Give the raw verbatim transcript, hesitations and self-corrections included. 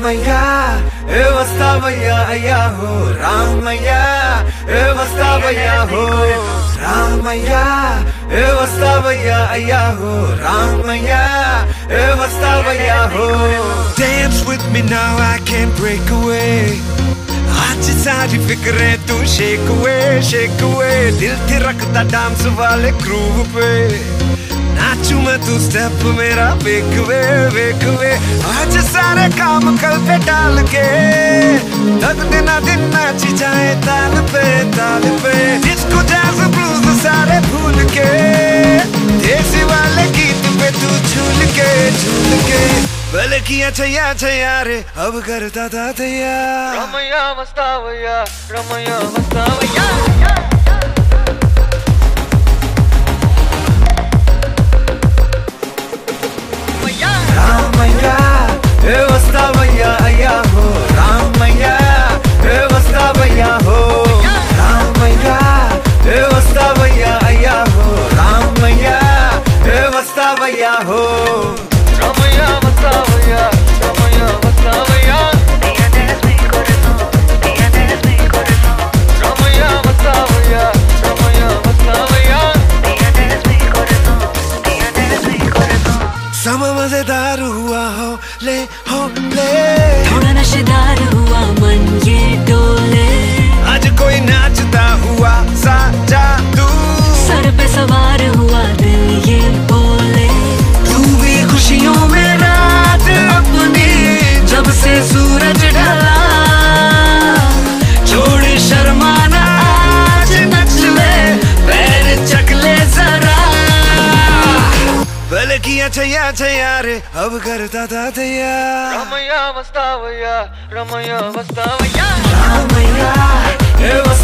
రామయ్య ఏ వస్తావయ్యా అయ్యా హో రామయ్య ఏ వస్తావయ్యా హో రామయ్య ఏ వస్తావయ్యా అయ్యా హో రామయ్య ఏ వస్తావయ్యా హో Dance with me now, I can't break away. आज सारी फिक्रें तू shake away, shake away. दिल थे रखता डांस वाले ग्रूव पे, नाचू मैं तू स्टेप मेरा वेक वे वेक वे. आज सारे काम कल पे डाल के तक दिन दिन नाची जाए ताल पे ताल पे. डिस्को जैज़ ब्लूज सारे भूल के देसी वाले गीत पे तू झूल के झूल के. बल किया छैया छैया रे अब करता था तैयार. रमैया वस्तावैया रमैया वस्तावैया రామయ్య ఏ వస్తావయ్యా అయ్యా హో రామయ్య ఏ వస్తావయ్యా హో రామయ్య ఏ వస్తావయ్యా అయ్యా హో రామయ్య ఏ వస్తావయ్యా హో रमैया वस्तावैया रमैया वस्तावैया रमैया वस्तावैया रमैया वस्तावैया. समा मजेदार हुआ हो ले हो ले, थोड़ा नशेदार हुआ मन ये डोले. आज कोई नाचता हुआ सा जादू, सर पे सवार हुआ दिल ये बोले. तू भी खुशियों में रात अपनी जब से सूरज ढला. छोड़ शर्माना आज नच ले पैर चक ले जरा. बल किया छैया छैया रे अब करता था तैयार. रमैया वस्तावैया रमैया वस्तावैया रामैया ए